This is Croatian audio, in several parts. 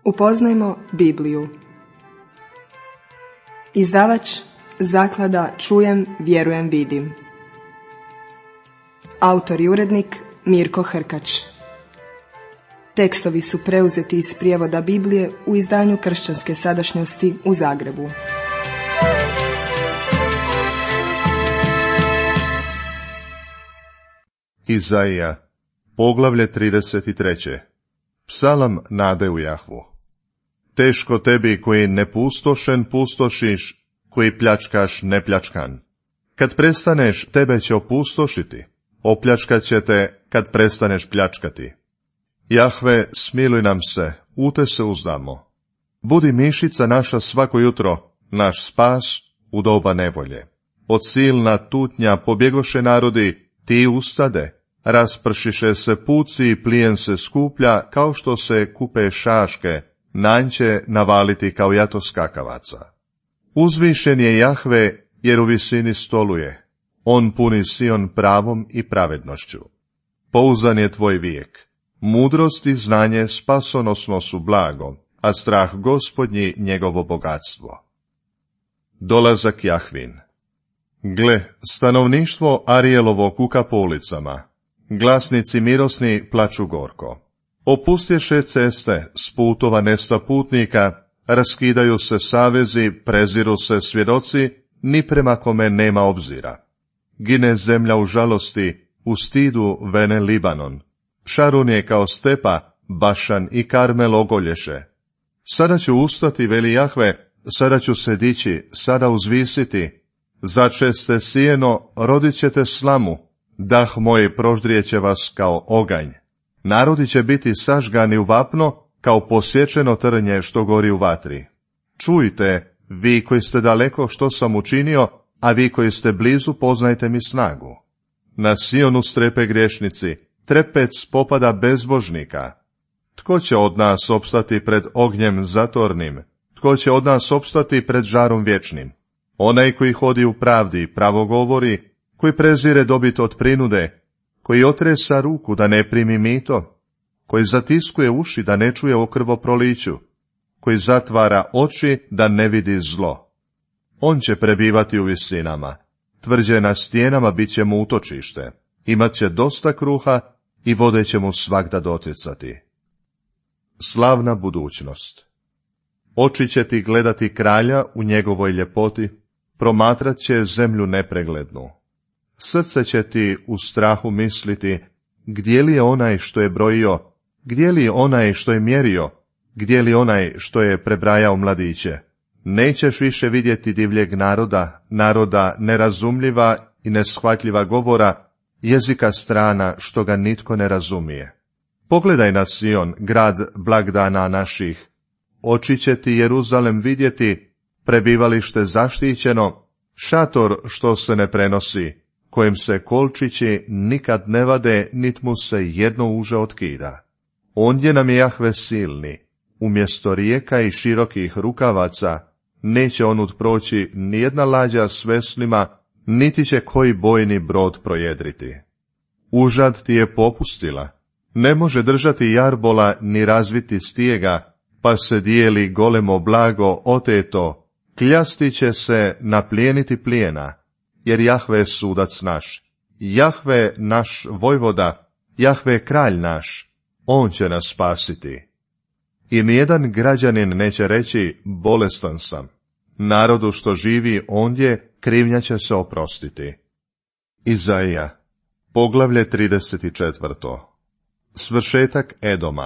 Upoznajmo Bibliju. Izdavač Zaklada Čujem, vjerujem, vidim. Autor i urednik Mirko Hrkač. Tekstovi su preuzeti iz prijevoda Biblije u izdanju Kršćanske sadašnjosti u Zagrebu. Izaija, poglavlje 33. Psalam nade u Jahvu. Teško tebi koji nepustošen pustošiš, koji pljačkaš nepljačkan. Kad prestaneš, tebe će opustošiti, opljačkat će te kad prestaneš pljačkati. Jahve, smiluj nam se, u te se uzdamo. Budi mišica naša svako jutro, naš spas u doba nevolje. Od silna tutnja pobjegoše narodi, ti ustade, raspršiše se puci i plijen se skuplja kao što se kupe šaške, nanj će navaliti kao jato skakavaca. Uzvišen je Jahve jer u visini stoluje, on puni Sion pravom i pravednošću. Pouzdan je tvoj vijek, mudrost i znanje spasonosno su blago, a strah Gospodnji njegovo bogatstvo. Dolazak Jahvin. Gle, stanovništvo Arijelovo kuka po ulicama, glasnici mirosni plaču gorko. Opustješe ceste, s putova nesta putnika, raskidaju se savezi, preziru se svjedoci, ni prema kome nema obzira. Gine zemlja u žalosti, u stidu vene Libanon. Šarun je kao stepa, Bašan i Karmel ogolješe. Sada ću ustati, veli Jahve, sada ću se dići, sada uzvisiti. Začeste sijeno, rodit ćete slamu, dah moj proždrijeće vas kao oganj. Narodi će biti sažgani u vapno, kao posječeno trnje što gori u vatri. Čujte, vi koji ste daleko što sam učinio, a vi koji ste blizu poznajte mi snagu. Na Sionu strepe griješnici, trepec popada bezbožnika. Tko će od nas opstati pred ognjem zatornim? Tko će od nas opstati pred žarom vječnim? Onaj koji hodi u pravdi, pravo govori, koji prezire dobit od prinude, koji otresa ruku da ne primi mito, koji zatiskuje uši da ne čuje o krvoproliću, koji zatvara oči da ne vidi zlo. On će prebivati u visinama, tvrđe na stijenama bit će mu utočište, imat će dosta kruha i vode će mu svagda doticati. Slavna budućnost. Oči će ti gledati kralja u njegovoj ljepoti, promatrat će zemlju nepreglednu. Srce će ti u strahu misliti, gdje li je onaj što je brojio, gdje li je onaj što je mjerio, gdje li onaj što je prebrajao mladiće. Nećeš više vidjeti divljeg naroda, naroda nerazumljiva i neshvatljiva govora, jezika strana što ga nitko ne razumije. Pogledaj na Sion, grad blagdana naših. Oči će ti Jeruzalem vidjeti, prebivalište zaštićeno, šator što se ne prenosi, kojem se kolčići nikad ne vade, nit mu se jedno uže otkida. Ondje nam je Jahve silni, umjesto rijeka i širokih rukavaca, neće onud proći nijedna lađa s veslima, niti će koji bojni brod projedriti. Užad ti je popustila, ne može držati jarbola ni razviti stijega, pa se dijeli golemo blago oteto, kljasti će se naplijeniti plijena, jer Jahve je sudac naš, Jahve naš vojvoda, Jahve kralj naš, on će nas spasiti. I nijedan građanin neće reći, bolestan sam. Narodu što živi ondje, krivnja će se oprostiti. Izaija, poglavlje 34. Svršetak Edoma.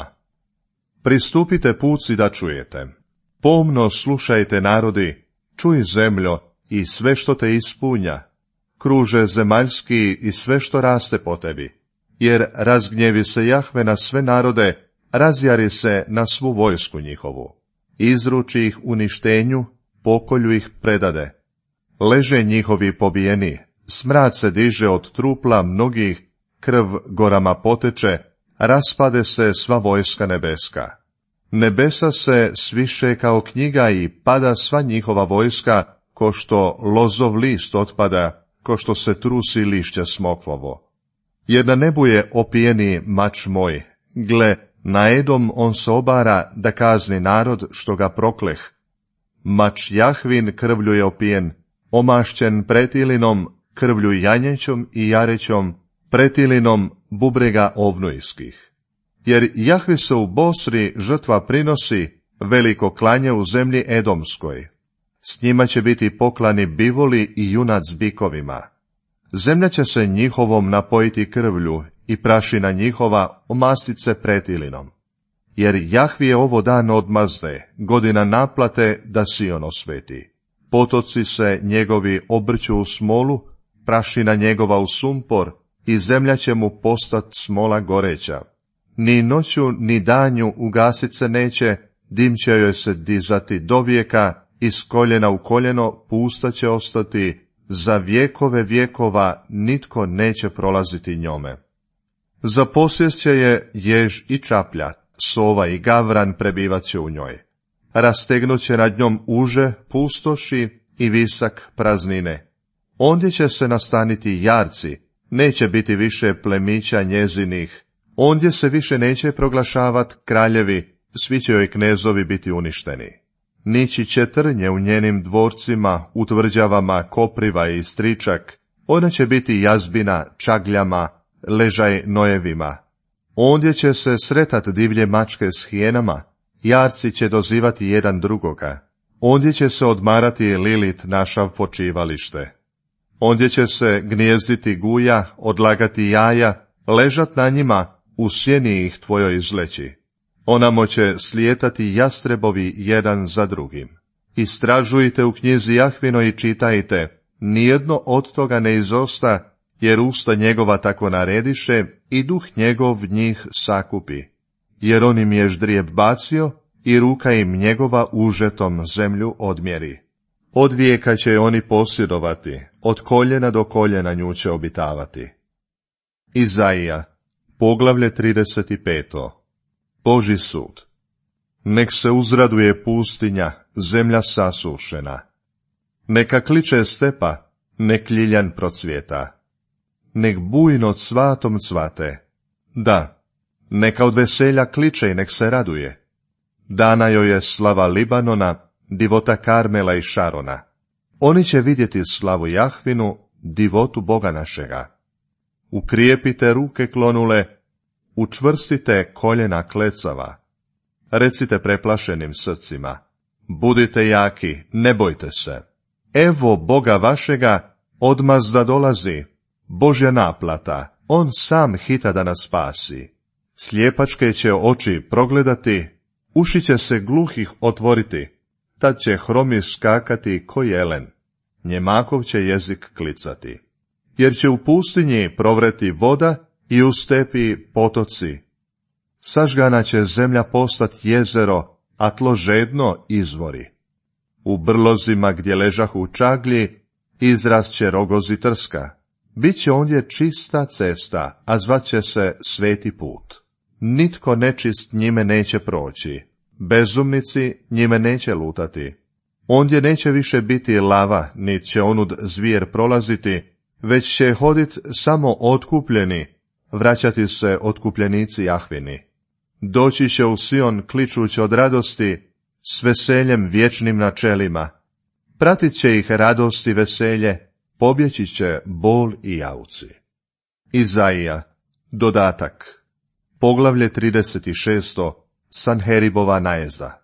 Pristupite puci da čujete. Pomno slušajte narodi, čuj zemljo i sve što te ispunja. Kruže zemaljski i sve što raste po tebi. Jer razgnjevi se Jahve na sve narode, razjari se na svu vojsku njihovu. Izruči ih uništenju, pokolju ih predade. Leže njihovi pobijeni, smrad se diže od trupla mnogih, krv gorama poteče, raspade se sva vojska nebeska. Nebesa se sviše kao knjiga i pada sva njihova vojska, ko što lozov list otpada, ko što se trusi lišće smokvovo. Jer na nebu je opijeni mač moj, gle, Na Edom on se obara da kazni narod što ga prokleh. Mač Jahvin krvlju je opijen, omašćen pretilinom, krvlju janjećom i jarećom, pretilinom bubrega ovnujskih. Jer Jahvi se u Bosri žrtva prinosi, veliko klanje u zemlji Edomskoj. S njima će biti poklani bivoli i junac bikovima. Zemlja će se njihovom napojiti krvlju i prašina njihova omastit se pretilinom. Jer Jahvi je ovo dan odmazde, godina naplate da Sion osveti. Potoci se njegovi obrću u smolu, prašina njegova u sumpor i zemlja će mu postat smola goreća. Ni noću ni danju ugasit se neće, dim će joj se dizati do vijeka, iz koljena u koljeno pusta će ostati, za vjekove vjekova nitko neće prolaziti njome. Za posješće je jež i čaplja, sova i gavran prebivat će u njoj. Rastegnut će nad njom uže, pustoši i visak praznine. Ondje će se nastaniti jarci, neće biti više plemića njezinih. Ondje se više neće proglašavat kraljevi, svi će joj knezovi biti uništeni. Nići će trnje u njenim dvorcima, u tvrđavama kopriva i stričak. Ona će biti jazbina čagljama, ležaj nojevima. Ondje će se sretat divlje mačke s hijenama, jarci će dozivati jedan drugoga. Ondje će se odmarati Lilit našav počivalište. Ondje će se gnjezditi guja, odlagati jaja, ležat na njima, u sjeni ih tvojoj izleći. Onamo će slijetati jastrebovi jedan za drugim. Istražujte u knjizi Jahvinoj i čitajte, nijedno od toga ne izosta, jer usta njegova tako narediše i duh njegov njih sakupi. Jer on im je ždrijeb bacio i ruka im njegova užetom zemlju odmjeri. Od vijeka će oni posjedovati, od koljena do koljena nju će obitavati. Izaija, poglavlje 35. Božji sud. Nek se uzraduje pustinja, zemlja sasušena. Neka kliče stepa, nek ljiljan procvjeta. Nek bujno cvatom cvate. Da, neka od veselja kliče i nek se raduje. Dana joj je slava Libanona, divota Karmela i Šarona. Oni će vidjeti slavu Jahvinu, divotu Boga našega. Ukrijepite ruke klonule, učvrstite koljena klecava. Recite preplašenim srcima, budite jaki, ne bojte se. Evo Boga vašega, odmazda dolazi, Božja naplata, on sam hita da nas spasi. Slijepačke će oči progledati, uši će se gluhih otvoriti, tad će hromi skakati ko jelen, njemakov će jezik klicati. Jer će u pustinji provreti voda i u stepi potoci. Sažgana će zemlja postat jezero, a tlo žedno izvori. U brlozima gdje ležahu čaglji, izrast će rogozi trska. Biće ondje čista cesta, a zvaće se sveti put. Nitko nečist njime neće proći, bezumnici njime neće lutati. Ondje neće više biti lava, nit će onud zvijer prolaziti, već će hodit samo otkupljeni, vraćati se otkupljenici Jahvini. Doći će u Sion kličući od radosti, s veseljem vječnim načelima. Pratit će ih radost i veselje, pobjeći će bol i jauci. Izaija, dodatak, poglavlje 36. Sanheribova najezda.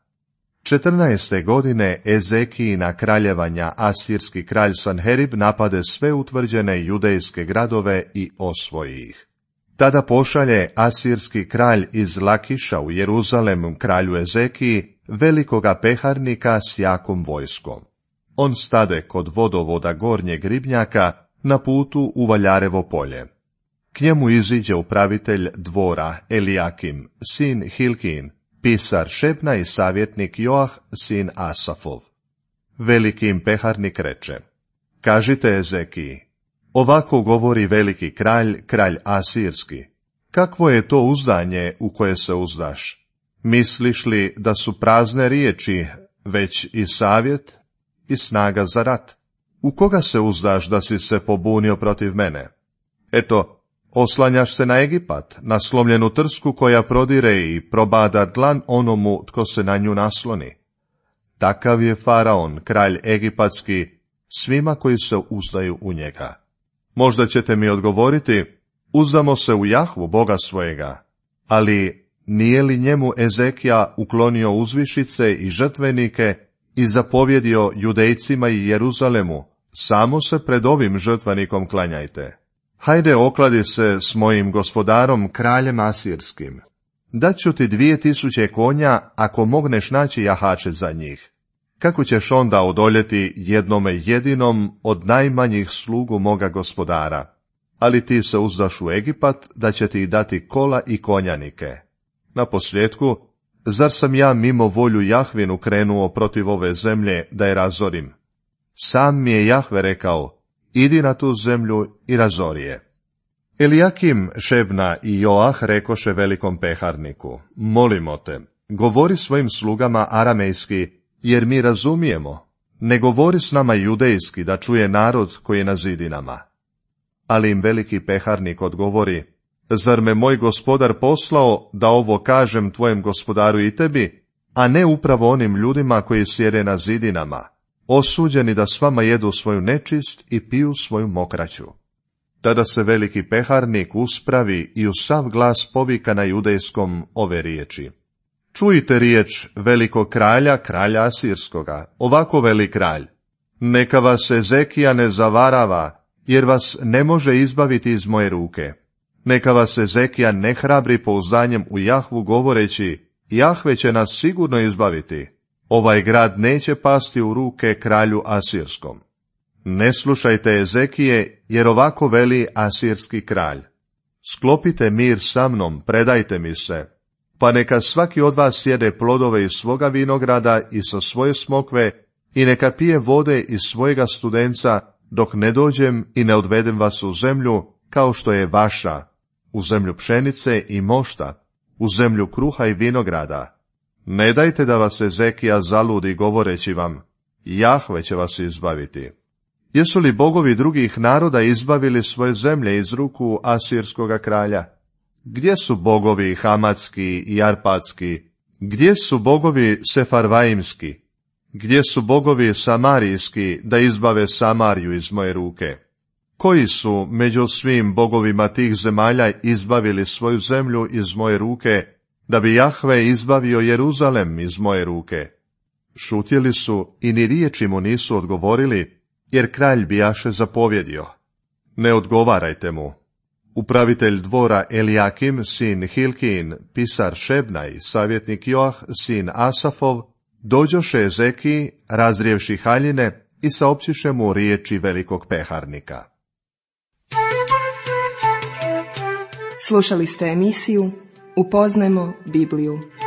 14. godine Ezekijina kraljevanja asirski kralj Sanherib napade sve utvrđene judejske gradove i osvoji ih. Tada pošalje asirski kralj iz Lakiša u Jeruzalem kralju Ezekiji velikoga peharnika s jakom vojskom. On stade kod vodovoda gornjeg ribnjaka na putu u Valjarevo polje. K njemu iziđe upravitelj dvora Elijakim, sin Hilkin, pisar Šebna i savjetnik Joah, sin Asafov. Veliki im peharnik reče, kažite Ezekiji, ovako govori veliki kralj, kralj asirski, kakvo je to uzdanje u koje se uzdaš? Misliš li da su prazne riječi, već i savjet i snaga za rat? U koga se uzdaš da si se pobunio protiv mene? Eto, Oslanjaš se na Egipat, na slomljenu trsku koja prodire i probada dlan onomu tko se na nju nasloni. Takav je Faraon, kralj egipatski, svima koji se uzdaju u njega. Možda ćete mi odgovoriti, uzdamo se u Jahvu, Boga svojega, ali nije li njemu Ezekija uklonio uzvišice i žrtvenike i zapovjedio Judejcima i Jeruzalemu, samo se pred ovim žrtvenikom klanjajte. Hajde okladi se s mojim gospodarom, kraljem asirskim. Daću ti 2000 konja ako mogneš naći jahače za njih. Kako ćeš onda odoljeti jednome jedinom od najmanjih slugu moga gospodara? Ali ti se uzdaš u Egipat da će ti dati kola i konjanike. Naposljetku, zar sam ja mimo volju Jahvinu krenuo protiv ove zemlje da je razorim? Sam mi je Jahve rekao, idi na tu zemlju i razori je. Elijakim, Šebna i Joah rekoše velikom peharniku, molimo te, govori svojim slugama aramejski, jer mi razumijemo, ne govori s nama judejski da čuje narod koji je na zidinama. Ali im veliki peharnik odgovori, zar me moj gospodar poslao da ovo kažem tvojem gospodaru i tebi, a ne upravo onim ljudima koji sjede na zidinama, osuđeni da s vama jedu svoju nečist i piju svoju mokraću. Tada se veliki peharnik uspravi i u sav glas povika na judejskom ove riječi. Čujte riječ velikog kralja, kralja Asirskoga, ovako veli kralj. Neka vas Ezekija ne zavarava, jer vas ne može izbaviti iz moje ruke. Neka vas Ezekija ne hrabri pouzdanjem u Jahvu govoreći, Jahve će nas sigurno izbaviti. Ovaj grad neće pasti u ruke kralju Asirskom. Ne slušajte Ezekije, jer ovako veli asirski kralj. Sklopite mir sa mnom, predajte mi se, pa neka svaki od vas jede plodove iz svoga vinograda i sa svoje smokve i neka pije vode iz svojega studenca, dok ne dođem i ne odvedem vas u zemlju kao što je vaša, u zemlju pšenice i mošta, u zemlju kruha i vinograda. Ne dajte da vas Ezekija zaludi govoreći vam, Jahve će vas izbaviti. Jesu li bogovi drugih naroda izbavili svoje zemlje iz ruku asirskoga kralja? Gdje su bogovi hamatski i arpatski? Gdje su bogovi sefarvaimski? Gdje su bogovi samarijski da izbave Samariju iz moje ruke? Koji su među svim bogovima tih zemalja izbavili svoju zemlju iz moje ruke, da bi Jahve izbavio Jeruzalem iz moje ruke? Šutjeli su i ni riječi mu nisu odgovorili, jer kralj bijaše zapovjedio. Ne odgovarajte mu. Upravitelj dvora Elijakim, sin Hilkin, pisar Šebna i savjetnik Joah, sin Asafov, dođoše Ezekiji, razrijevši haljine i saopćiše mu riječi velikog peharnika. Slušali ste emisiju Upoznajmo Bibliju.